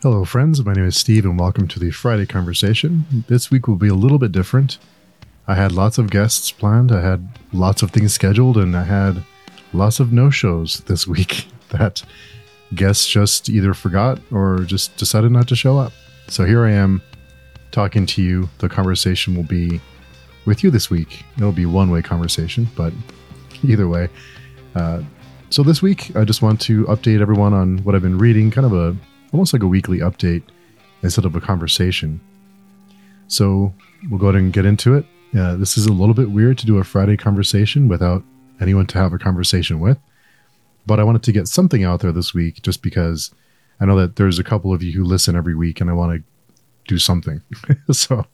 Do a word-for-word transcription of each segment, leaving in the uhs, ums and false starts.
Hello, friends. My name is Steve, and welcome to the Friday Conversation. This week will be a little bit different. I had lots of guests planned. I had lots of things scheduled, and I had lots of no-shows this week that guests just either forgot or just decided not to show up. So here I am talking to you. The conversation will be with you this week. It'll be one-way conversation, but either way. Uh, so this week, I just want to update everyone on what I've been reading, kind of a almost like a weekly update instead of a conversation. So we'll go ahead and get into it. Uh, this is a little bit weird to do a Friday conversation without anyone to have a conversation with, but I wanted to get something out there this week just because I know that there's a couple of you who listen every week and I want to do something. so,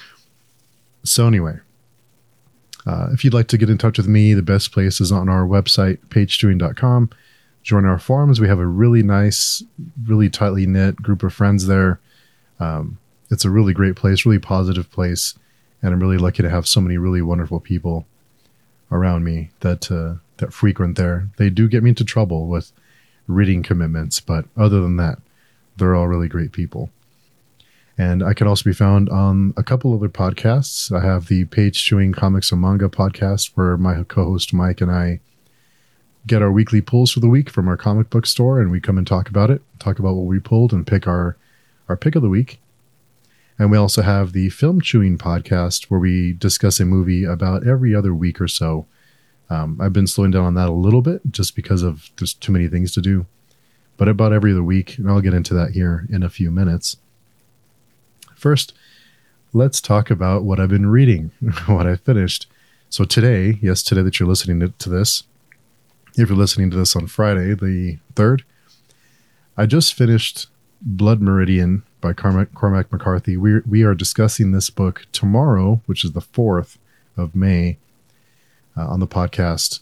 so anyway, uh, if you'd like to get in touch with me, the best place is on our website, page chewing dot com. Join our forums. We have a really nice, really tightly knit group of friends there. Um, it's a really great place, really positive place. And I'm really lucky to have so many really wonderful people around me that, uh, that frequent there. They do get me into trouble with reading commitments, but other than that, they're all really great people. And I can also be found on a couple other podcasts. I have the Page Chewing Comics and Manga podcast where my co-host Mike and I get our weekly pulls for the week from our comic book store, and we come and talk about it, talk about what we pulled, and pick our, our pick of the week. And we also have the Film Chewing podcast, where we discuss a movie about every other week or so. Um, I've been slowing down on that a little bit, just because of just too many things to do. But about every other week, and I'll get into that here in a few minutes. First, let's talk about what I've been reading, what I finished. So today, yes, today that you're listening to, to this, if you're listening to this on Friday, the third, I just finished Blood Meridian by Cormac, Cormac McCarthy. We we are discussing this book tomorrow, which is the fourth of May, uh, on the podcast.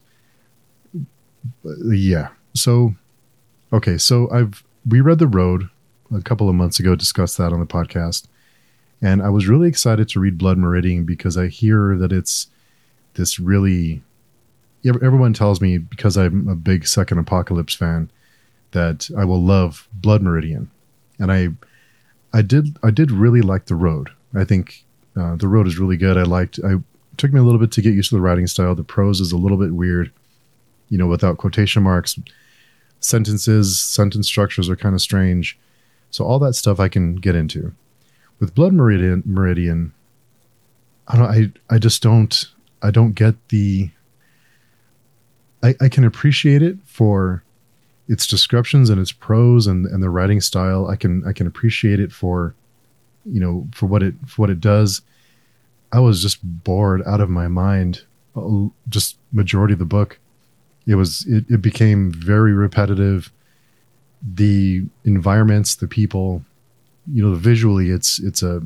Yeah. So, okay. So I've we read The Road a couple of months ago, discussed that on the podcast, and I was really excited to read Blood Meridian because I hear that it's this really. Everyone tells me, because I'm a big Second Apocalypse fan, that I will love Blood Meridian. And I I did I did really like The Road. I think uh, The Road is really good. I liked, I, it took me a little bit to get used to the writing style. The prose is a little bit weird, you know, without quotation marks. Sentences, sentence structures are kind of strange. So all that stuff I can get into. With Blood Meridian, Meridian I don't, I, I just don't, I don't get the, I, I can appreciate it for its descriptions and its prose and, and the writing style. I can I can appreciate it for, you know, for what it for what it does. I was just bored out of my mind. Just majority of the book, it was it, it became very repetitive. The environments, the people, you know, visually, it's it's a.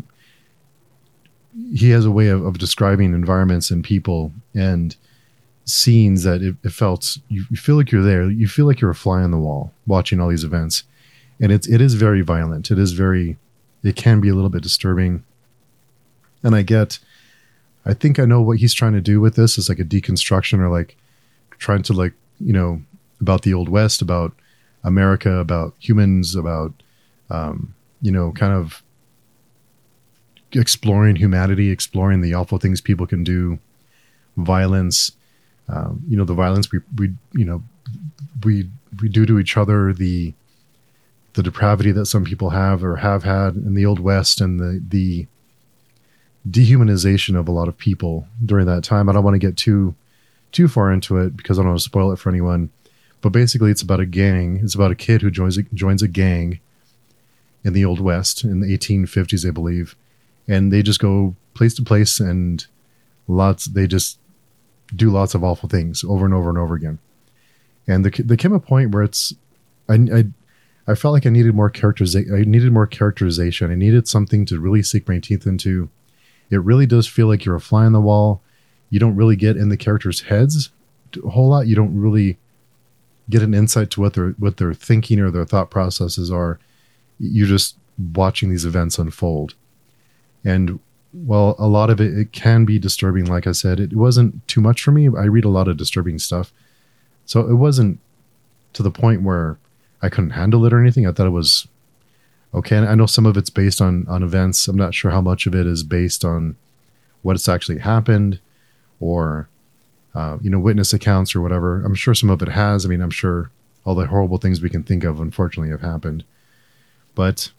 He has a way of, of describing environments and people and scenes that it, it felt you, you feel like you're there. You feel like you're a fly on the wall watching all these events, and it's it is very violent. It is very, it can be a little bit disturbing. And I get, I think I know what he's trying to do with this is like a deconstruction or like trying to like you know about the Old West, about America, about humans, about um, you know kind of exploring humanity, exploring the awful things people can do, violence. Um, you know, the violence we, we, you know, we, we do to each other, the, the depravity that some people have or have had in the Old West, and the, the dehumanization of a lot of people during that time. I don't want to get too, too far into it because I don't want to spoil it for anyone, but basically it's about a gang. It's about a kid who joins a, joins a gang in the Old West in the eighteen fifties, I believe. And they just go place to place and lots, they just, do lots of awful things over and over and over again. And there, there came a point where it's, I, I, I felt like I needed more characterization. I needed more characterization. I needed something to really sink my teeth into. It really does feel like you're a fly on the wall. You don't really get in the characters' heads a whole lot. You don't really get an insight to what they're, what they're thinking or their thought processes are. You're just watching these events unfold. And well, a lot of it, it can be disturbing. Like I said, it wasn't too much for me. I read a lot of disturbing stuff. So it wasn't to the point where I couldn't handle it or anything. I thought it was, Okay, and I know some of it's based on on events. I'm not sure how much of it is based on what's actually happened, or uh, you know, witness accounts or whatever. I'm sure some of it has. I mean, I'm sure all the horrible things we can think of, unfortunately, have happened. But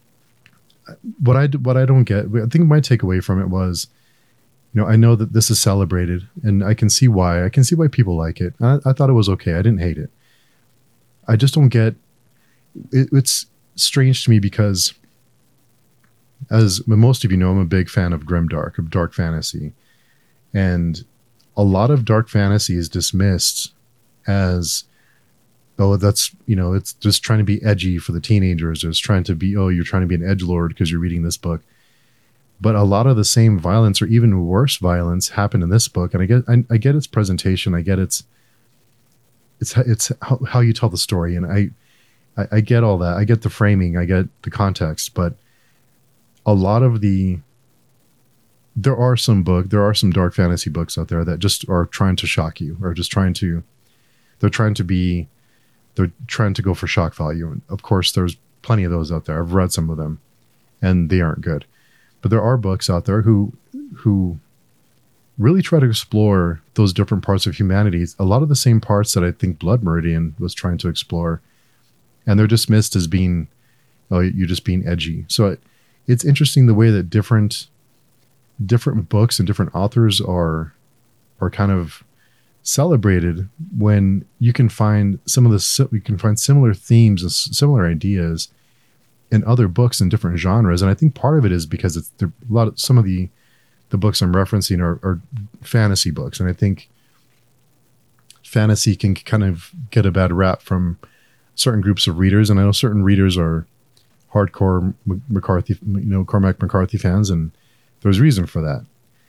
what I what I don't get, I think my takeaway from it was, you know, I know that this is celebrated, and I can see why. I can see why people like it. I, I thought it was okay. I didn't hate it. I just don't get. It, it's strange to me because, as most of you know, I'm a big fan of grimdark, of dark fantasy, and a lot of dark fantasy is dismissed as, oh, that's, you know, it's just trying to be edgy for the teenagers. It's trying to be, oh, you're trying to be an edgelord because you're reading this book. But a lot of the same violence, or even worse violence, happened in this book. And I get, I, I get its presentation. I get its, it's, it's how, how you tell the story. And I, I, I get all that. I get the framing. I get the context. But a lot of the, there are some book, there are some dark fantasy books out there that just are trying to shock you, or just trying to, they're trying to be, they're trying to go for shock value. And of course, there's plenty of those out there. I've read some of them, and they aren't good. But there are books out there who, who really try to explore those different parts of humanity. A lot of the same parts that I think Blood Meridian was trying to explore, and they're dismissed as being, oh, you're just being edgy. So it, it's interesting the way that different, different books and different authors are, are kind of celebrated, when you can find some of the, you can find similar themes and similar ideas in other books in different genres. And I think part of it is because it's there, a lot of, some of the, the books I'm referencing are, are fantasy books. And I think fantasy can kind of get a bad rap from certain groups of readers. And I know certain readers are hardcore McCarthy, you know, Cormac McCarthy fans, and there's reason for that.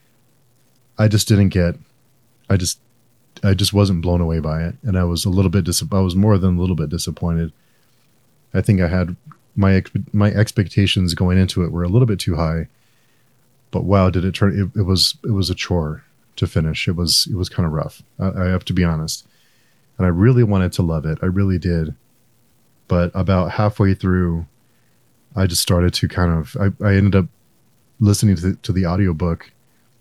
I just didn't get, I just, I just wasn't blown away by it. And I was a little bit, dis- I was more than a little bit disappointed. I think I had my, ex- my expectations going into it were a little bit too high, but wow, did it turn, it, it was, it was a chore to finish. It was, it was kind of rough. I, I have to be honest. And I really wanted to love it. I really did. But about halfway through, I just started to kind of, I, I ended up listening to the, to the audiobook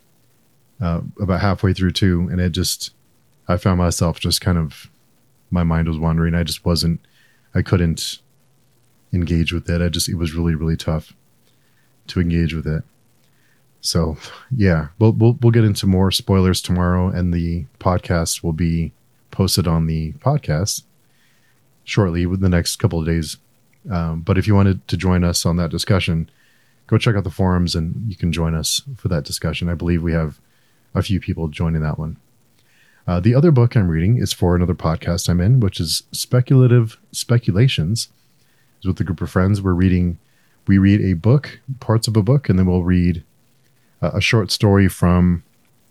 uh, about halfway through too. And it just, I found myself just kind of, my mind was wandering. I just wasn't, I couldn't engage with it. I just, it was really, really tough to engage with it. So yeah, we'll, we'll, we'll get into more spoilers tomorrow, and the podcast will be posted on the podcast shortly within the next couple of days. Um, but if you wanted to join us on that discussion, go check out the forums and you can join us for that discussion. I believe we have a few people joining that one. Uh, the other book I'm reading is for another podcast I'm in, which is Speculative Speculations. It's with a group of friends. We're reading, we read a book, parts of a book, and then we'll read uh, a short story from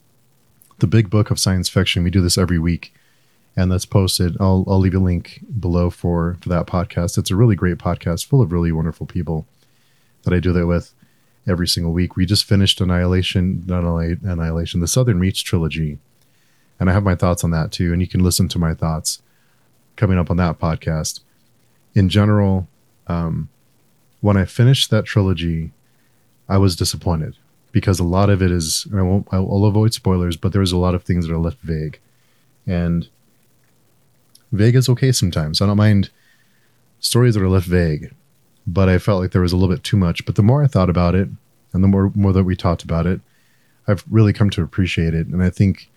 the big book of science fiction. We do this every week, and that's posted. I'll, I'll leave a link below for, for that podcast. It's a really great podcast full of really wonderful people that I do that with every single week. We just finished Annihilation, not Annihilation, the Southern Reach trilogy. And I have my thoughts on that too. And you can listen to my thoughts coming up on that podcast. In general, um, when I finished that trilogy, I was disappointed because a lot of it is, and I won't, I'll avoid spoilers, but there's a lot of things that are left vague. And vague is okay sometimes. I don't mind stories that are left vague, but I felt like there was a little bit too much. But the more I thought about it, and the more, more that we talked about it, I've really come to appreciate it. And I think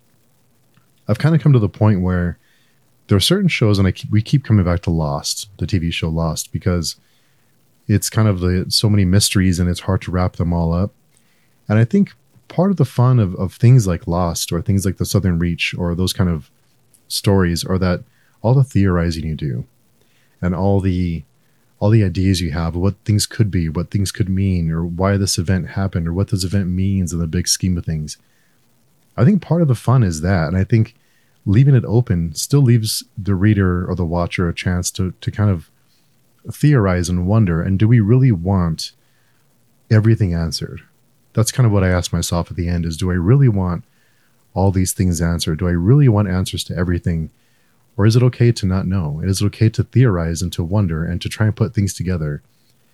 I've kind of come to the point where there are certain shows, and I keep, we keep coming back to Lost, the T V show Lost, because it's kind of the, so many mysteries and it's hard to wrap them all up. And I think part of the fun of, of things like Lost, or things like the Southern Reach, or those kind of stories, are that all the theorizing you do and all the, all the ideas you have of what things could be, what things could mean, or why this event happened, or what this event means in the big scheme of things. I think part of the fun is that. And I think leaving it open still leaves the reader or the watcher a chance to, to kind of theorize and wonder, and do we really want everything answered? That's kind of what I asked myself at the end, is do I really want all these things answered? Do I really want answers to everything? Or is it okay to not know? Is it okay to theorize and to wonder and to try and put things together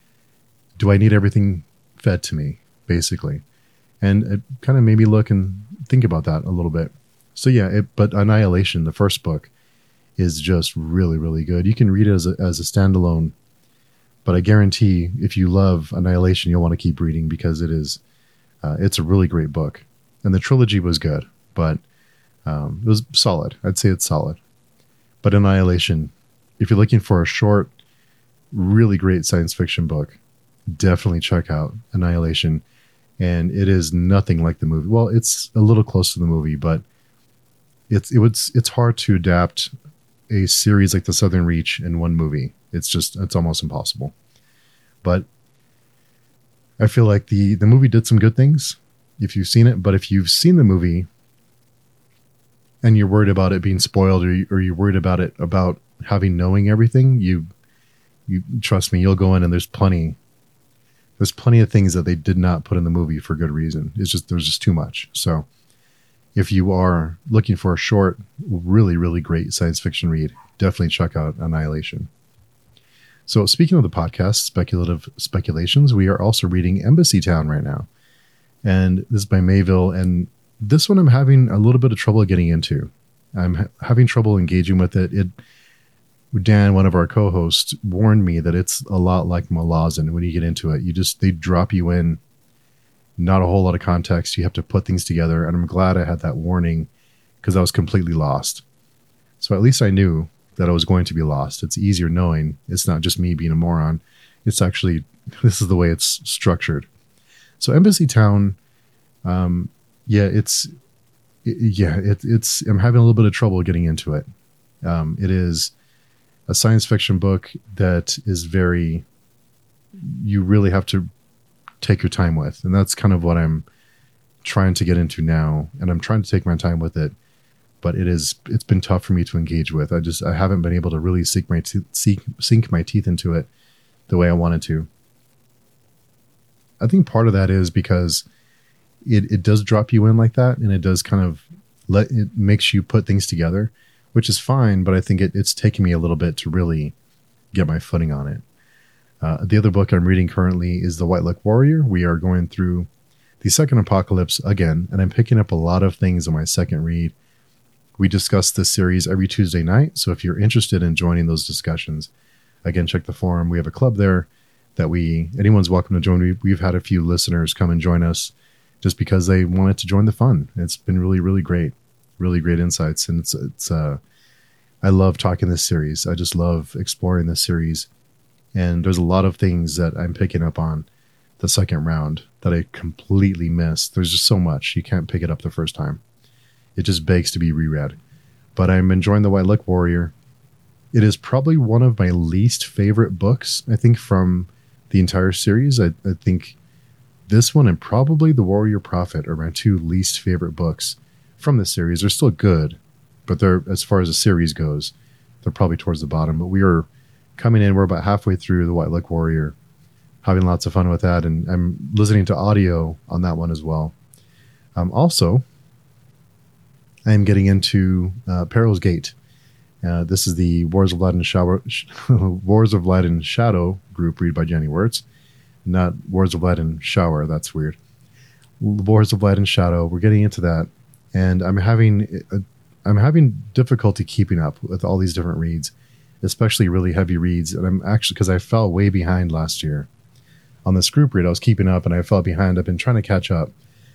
do I need everything fed to me, basically? And it kind of made me look and think about that a little bit. So yeah, it, but Annihilation, the first book, is just really, really good. You can read it as a, as a standalone, but I guarantee if you love Annihilation, you'll want to keep reading because it is, uh, it's a really great book. And the trilogy was good, but um, it was solid. I'd say it's solid. But Annihilation, if you're looking for a short, really great science fiction book, definitely check out Annihilation. And it is nothing like the movie. Well, it's a little close to the movie, but it's it was it's hard to adapt a series like The Southern Reach in one movie. It's just it's almost impossible. But I feel like the the movie did some good things if you've seen it. But if you've seen the movie and you're worried about it being spoiled, or, you, or you're worried about it about having knowing everything, you you trust me, you'll go in and there's plenty. There's plenty of things that they did not put in the movie for good reason. It's just, there's just too much. So if you are looking for a short, really, really great science fiction read, definitely check out Annihilation. So speaking of the podcast, Speculative Speculations, we are also reading Embassy Town right now. And this is by Mayville. And this one I'm having a little bit of trouble getting into. I'm ha- having trouble engaging with it. It Dan, one of our co-hosts, warned me that it's a lot like Malazan. When you get into it, you just, they drop you in, not a whole lot of context. You have to put things together. And I'm glad I had that warning because I was completely lost. So at least I knew that I was going to be lost. It's easier knowing it's not just me being a moron. It's actually, this is the way it's structured. So Embassy Town, um, yeah, it's, it, yeah, it, it's, I'm having a little bit of trouble getting into it. Um, it is a science fiction book that is very, you really have to take your time with. And that's kind of what I'm trying to get into now. And I'm trying to take my time with it, but it is, it's been tough for me to engage with. I just, I haven't been able to really sink my, te- sink, sink my teeth into it the way I wanted to. I think part of that is because it, it does drop you in like that. And it does kind of let, it makes you put things together, which is fine, but I think it, it's taken me a little bit to really get my footing on it. Uh, the other book I'm reading currently is The White Luck Warrior. We are going through the second apocalypse again, and I'm picking up a lot of things on my second read. We discuss this series every Tuesday night, so if you're interested in joining those discussions, again, check the forum. We have a club there that we, anyone's welcome to join. We, we've had a few listeners come and join us just because they wanted to join the fun. It's been really, really great. Really great insights. And it's, it's, uh, I love talking this series. I just love exploring this series. And there's a lot of things that I'm picking up on the second round that I completely missed. There's just so much. You can't pick it up the first time. It just begs to be reread. But I'm enjoying The White Luck Warrior. It is probably one of my least favorite books, I think, from the entire series. I, I think this one and probably The Warrior Prophet are my two least favorite books from the series. They're still good, but they're, as far as the series goes, they're probably towards the bottom. But we are coming in, we're about halfway through The White Luck Warrior, having lots of fun with that, and I'm listening to audio on that one as well. Um, also, I am getting into uh, Peril's Gate. Uh, this is the Wars of Light and Shadow, Wars of Light and Shadow group, read by Jenny Wirtz, not Wars of Light and Shower. That's weird. Wars of Light and Shadow. We're getting into that. And I'm having I'm having difficulty keeping up with all these different reads, especially really heavy reads. And I'm actually, because I fell way behind last year on this group read. I was keeping up and I fell behind. I've been trying to catch up.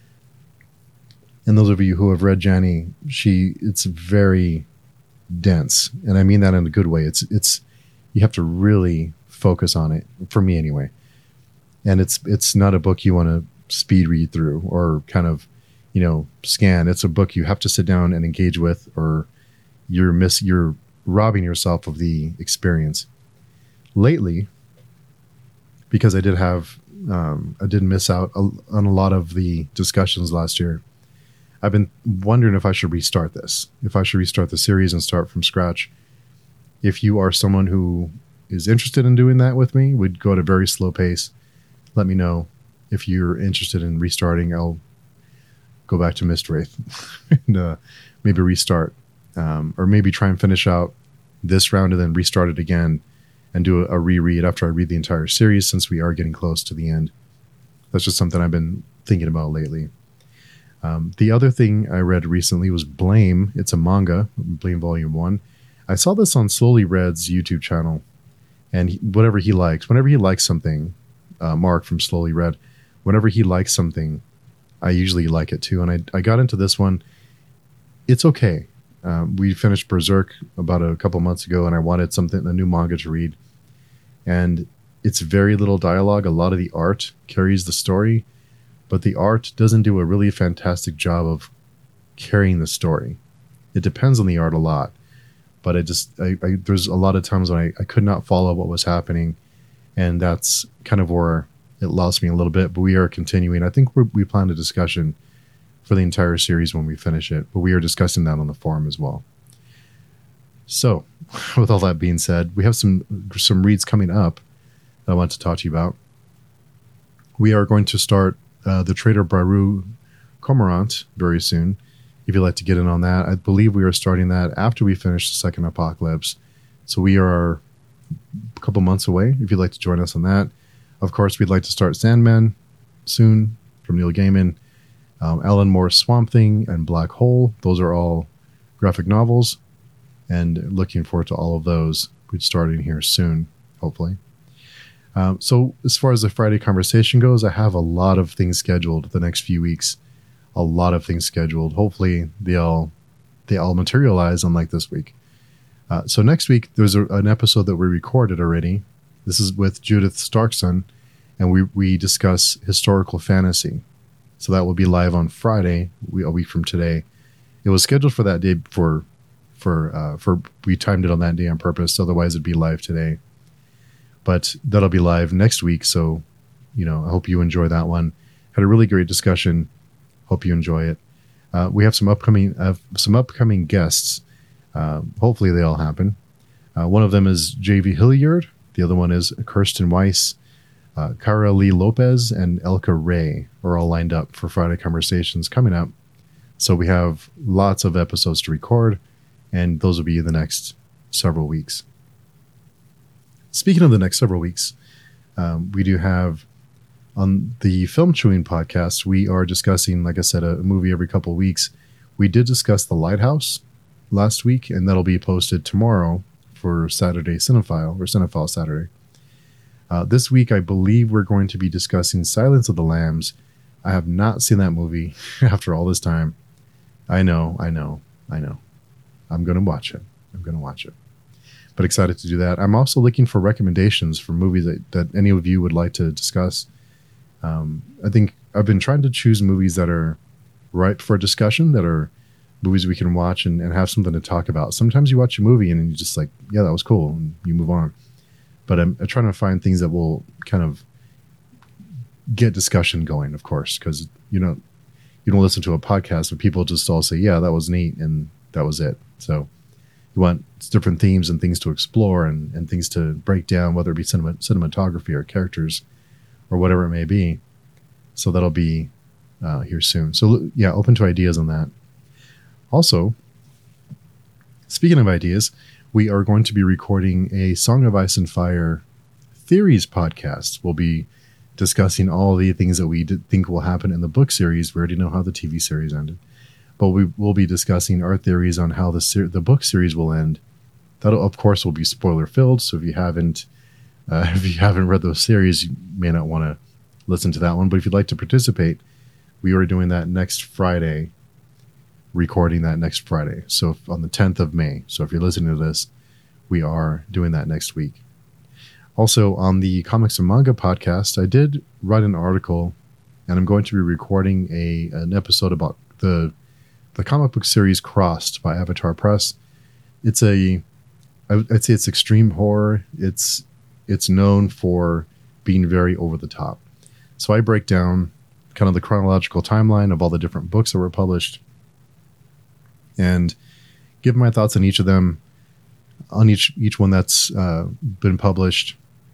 And those of you who have read Jenny, she it's very dense, and I mean that in a good way. It's it's you have to really focus on it, for me anyway. And it's it's not a book you want to speed read through or kind of, you know, scan. It's a book you have to sit down and engage with, or you're miss you're robbing yourself of the experience. Lately, because I did have um, I did miss out on a lot of the discussions last year, I've been wondering if I should restart this, if I should restart the series and start from scratch. If you are someone who is interested in doing that with me, would go at a very slow pace. Let me know. If you're interested in restarting, I'll go back to Mistwraith and uh, maybe restart, um, or maybe try and finish out this round and then restart it again and do a, a reread after I read the entire series, since we are getting close to the end. That's just something I've been thinking about lately. Um, the other thing I read recently was Blame. It's a manga, Blame Volume one. I saw this on Slowly Read's YouTube channel, and he, whatever he likes, whenever he likes something, uh, Mark from Slowly Read, whenever he likes something, I usually like it too. And I, I got into this one. It's okay. Um, we finished Berserk about a couple months ago, and I wanted something, a new manga to read. And it's very little dialogue. A lot of the art carries the story, but the art doesn't do a really fantastic job of carrying the story. It depends on the art a lot, but I just, I, I, there's a lot of times when I, I could not follow what was happening, and that's kind of where it lost me a little bit, but we are continuing. I think we're, we planned a discussion for the entire series when we finish it, but we are discussing that on the forum as well. So with all that being said, we have some, some reads coming up that I want to talk to you about. We are going to start Uh, the Trader Baru Cormorant very soon. If you'd like to get in on that, I believe we are starting that after we finish the second Apocalypse. So we are a couple months away. If you'd like to join us on that, of course, we'd like to start Sandman soon from Neil Gaiman, um, Alan Moore's Swamp Thing, and Black Hole. Those are all graphic novels, and looking forward to all of those. We're starting here soon, hopefully. Um, so as far as the Friday conversation goes, I have a lot of things scheduled the next few weeks. A lot of things scheduled. Hopefully they all they all materialize, unlike this week. Uh, so next week there's a, an episode that we recorded already. This is with Judith Starkson, and we we discuss historical fantasy. So that will be live on Friday, we, a week from today. It was scheduled for that day for for uh, for we timed it on that day on purpose. Otherwise, it'd be live today. But that'll be live next week, so you know, I hope you enjoy that one. Had a really great discussion. Hope you enjoy it. Uh, we have some upcoming uh, some upcoming guests. Uh, hopefully, they all happen. Uh, one of them is J V Hilliard. The other one is Kirsten Weiss, uh, Cara Lee Lopez, and Elka Ray are all lined up for Friday Conversations coming up. So we have lots of episodes to record, and those will be the next several weeks. Speaking of the next several weeks, um, we do have on the Film Chewing podcast, we are discussing, like I said, a, a movie every couple of weeks. We did discuss The Lighthouse last week, and that'll be posted tomorrow for Saturday Cinephile, or Cinephile Saturday. Uh, this week, I believe we're going to be discussing Silence of the Lambs. I have not seen that movie after all this time. I know, I know, I know. I'm going to watch it. I'm going to watch it. But excited to do that. I'm also looking for recommendations for movies that, that any of you would like to discuss. Um, I think I've been trying to choose movies that are ripe for discussion, that are movies we can watch and, and have something to talk about. Sometimes you watch a movie and you just like, yeah, that was cool, and you move on. But I'm, I'm trying to find things that will kind of get discussion going, of course, because you know, you don't listen to a podcast where people just all say, yeah, that was neat, and that was it. So you want different themes and things to explore, and, and things to break down, whether it be cinema, cinematography or characters or whatever it may be. So that'll be uh, here soon. So yeah, open to ideas on that. Also, speaking of ideas, we are going to be recording a Song of Ice and Fire theories podcast. We'll be discussing all the things that we think will happen in the book series. We already know how the T V series ended. But we will be discussing our theories on how the ser- the book series will end. That, of course, will be spoiler filled. So if you haven't uh, if you haven't read those series, you may not want to listen to that one. But if you'd like to participate, we are doing that next Friday. Recording that next Friday. So if, on the tenth of May. So if you're listening to this, we are doing that next week. Also, on the Comics and Manga podcast, I did write an article, and I'm going to be recording a an episode about the the comic book series Crossed by Avatar Press. It's a, I'd say it's extreme horror. It's it's known for being very over the top. So I break down kind of the chronological timeline of all the different books that were published, and give my thoughts on each of them, on each each one that's uh, been published.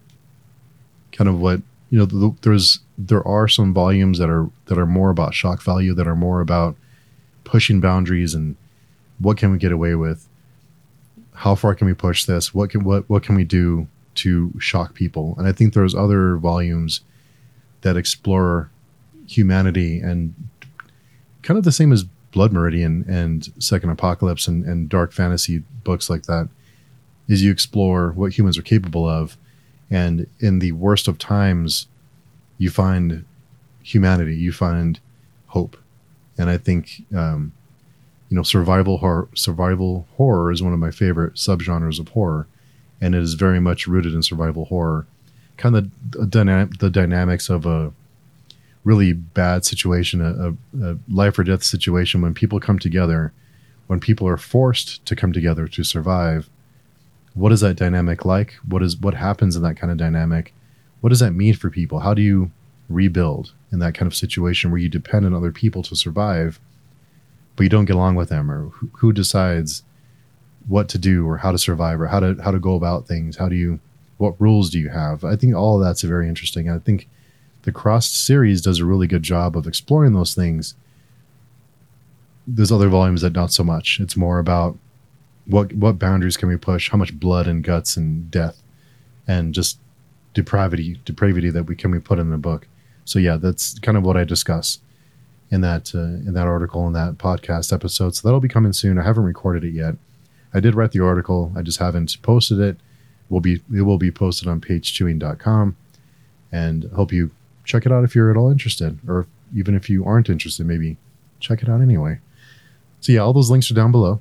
Kind of what, you know, the, there's there are some volumes that are that are more about shock value, that are more about pushing boundaries and what can we get away with, how far can we push this, what can what what can we do to shock people. And I think there's other volumes that explore humanity, and kind of the same as Blood Meridian and Second Apocalypse and, and dark fantasy books like that, is you explore what humans are capable of. And in the worst of times, you find humanity, you find hope. And I think, um, you know, survival horror, survival horror is one of my favorite subgenres of horror. And it is very much rooted in survival horror. Kind of the, dyna- the dynamics of a really bad situation, a, a life or death situation, when people come together, when people are forced to come together to survive. What is that dynamic like? What is what happens in that kind of dynamic? What does that mean for people? How do you rebuild in that kind of situation where you depend on other people to survive, but you don't get along with them? Or who, who decides what to do, or how to survive, or how to how to go about things? How do you, what rules do you have? I think all of that's very interesting. I think the Crossed series does a really good job of exploring those things. There's other volumes that not so much. It's more about what what boundaries can we push, how much blood and guts and death and just depravity depravity that we can we put in the book. So yeah, that's kind of what I discuss in that uh, in that article, in that podcast episode. So that'll be coming soon. I haven't recorded it yet. I did write the article, I just haven't posted it. Will be it will be posted on page chewing dot com, and hope you check it out if you're at all interested, or even if you aren't interested, maybe check it out anyway. So yeah, all those links are down below.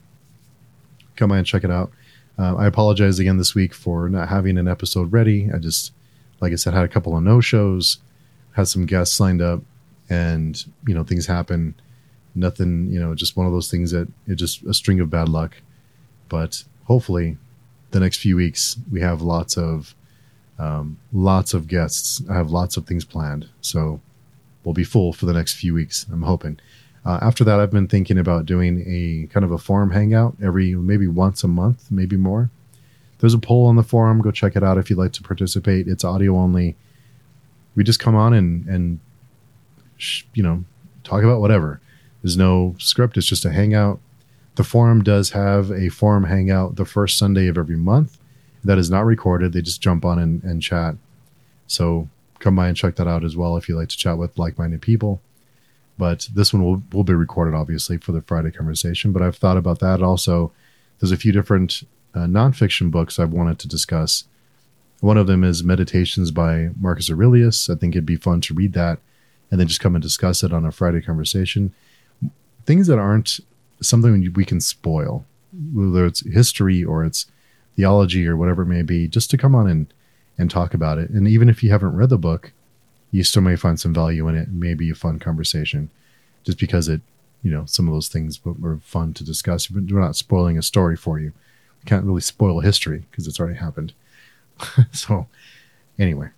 Come by and check it out. Uh, I apologize again this week for not having an episode ready. I just, like I said, had a couple of no-shows, had some guests lined up, and, you know, things happen. Nothing, you know, just one of those things that it just a string of bad luck. But hopefully the next few weeks we have lots of, um, lots of guests. I have lots of things planned. So we'll be full for the next few weeks, I'm hoping. Uh, after that, I've been thinking about doing a kind of a forum hangout every, maybe once a month, maybe more. There's a poll on the forum. Go check it out if you'd like to participate. It's audio only. We just come on and, and sh- you know, talk about whatever. There's no script. It's just a hangout. The forum does have a forum hangout the first Sunday of every month. That is not recorded. They just jump on and, and chat. So come by and check that out as well if you like to chat with like-minded people. But this one will, will be recorded, obviously, for the Friday conversation. But I've thought about that also. There's a few different uh, nonfiction books I've wanted to discuss. One of them is Meditations by Marcus Aurelius. I think it'd be fun to read that and then just come and discuss it on a Friday conversation. Things that aren't something we can spoil, whether it's history or it's theology or whatever it may be, just to come on and, and talk about it. And even if you haven't read the book, you still may find some value in it, and maybe a fun conversation, just because it, you know, some of those things were fun to discuss. But we're not spoiling a story for you. We can't really spoil history because it's already happened. So anyway,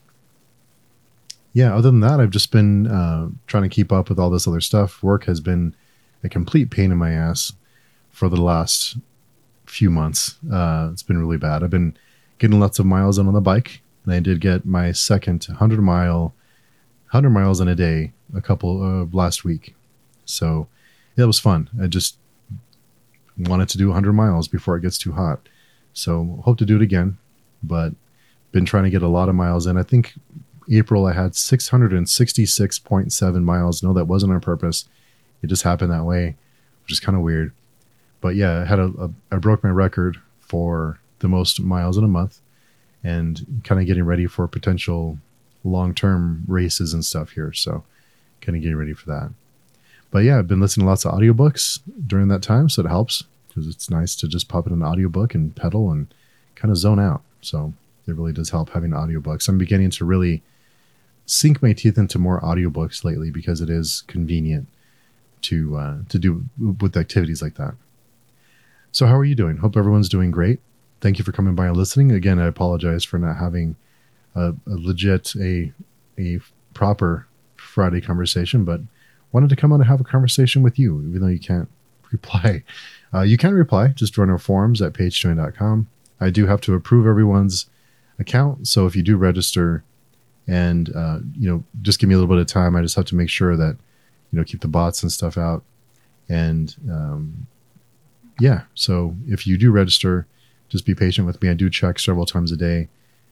yeah, other than that, I've just been uh, trying to keep up with all this other stuff. Work has been a complete pain in my ass for the last few months. Uh, it's been really bad. I've been getting lots of miles in on the bike, and I did get my second hundred mile one hundred miles in a day a couple of last week. So yeah, it was fun. I just wanted to do one hundred miles before it gets too hot. So hope to do it again, but been trying to get a lot of miles in. I think April I had six hundred sixty-six point seven miles. No, that wasn't on purpose. It just happened that way, which is kind of weird. But yeah, I had a, a I broke my record for the most miles in a month, and kind of getting ready for potential long-term races and stuff here. So kind of getting ready for that. But yeah, I've been listening to lots of audiobooks during that time. So it helps because it's nice to just pop in an audiobook and pedal and kind of zone out. So it really does help having audiobooks. I'm beginning to really sink my teeth into more audiobooks lately because it is convenient to, uh, to do with activities like that. So how are you doing? Hope everyone's doing great. Thank you for coming by and listening. Again, I apologize for not having A, a legit, a a proper Friday conversation, but wanted to come on and have a conversation with you, even though you can't reply. Uh, you can reply, just join our forums at page chewing dot com. I do have to approve everyone's account, so if you do register and, uh, you know, just give me a little bit of time, I just have to make sure that, you know, keep the bots and stuff out. And, um, yeah, so if you do register, just be patient with me. I do check several times a day.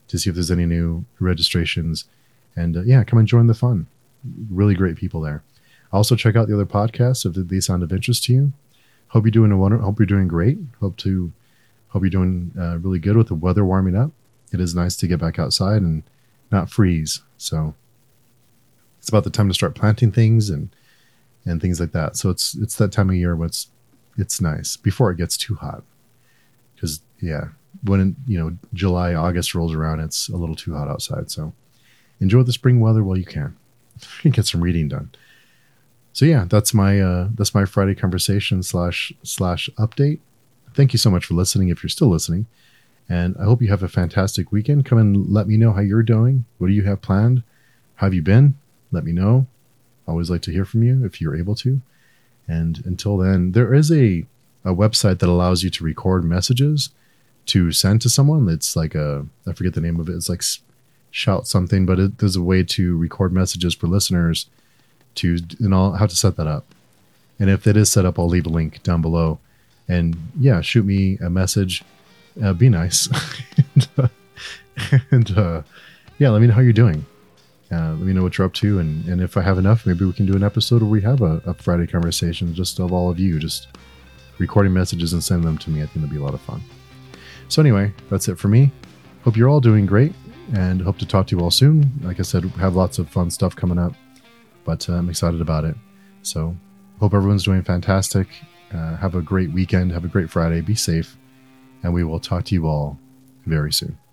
to see if there's any new registrations. And uh, yeah, come and join the fun. Really great people there. Also, check out the other podcasts if they sound of interest to you. Hope you're doing a wonder. Hope you're doing great. Hope to hope you're doing uh, really good with the weather warming up. It is nice to get back outside and not freeze. So it's about the time to start planting things and and things like that. So it's it's that time of year when it's it's nice before it gets too hot. Because yeah, when you know July, August rolls around, it's a little too hot outside. So enjoy the spring weather while you can. And get some reading done. So yeah, that's my uh, that's my Friday conversation slash slash update. Thank you so much for listening. If you're still listening, and I hope you have a fantastic weekend. Come and let me know how you're doing. What do you have planned? How have you been? Let me know. Always like to hear from you if you're able to. And until then, there is a a website that allows you to record messages to send to someone. It's like a I forget the name of it. It's like Shout something, but it, there's a way to record messages for listeners. To and I'll have to set that up. And if that is set up, I'll leave a link down below. And yeah, shoot me a message. Uh, be nice. and uh, and uh, yeah, let me know how you're doing. Uh, let me know what you're up to. And, and if I have enough, maybe we can do an episode where we have a, a Friday conversation just of all of you, just recording messages and sending them to me. I think it'll be a lot of fun. So anyway, that's it for me. Hope you're all doing great and hope to talk to you all soon. Like I said, we have lots of fun stuff coming up. But uh, I'm excited about it. So hope everyone's doing fantastic. Uh, have a great weekend. Have a great Friday. Be safe. And we will talk to you all very soon.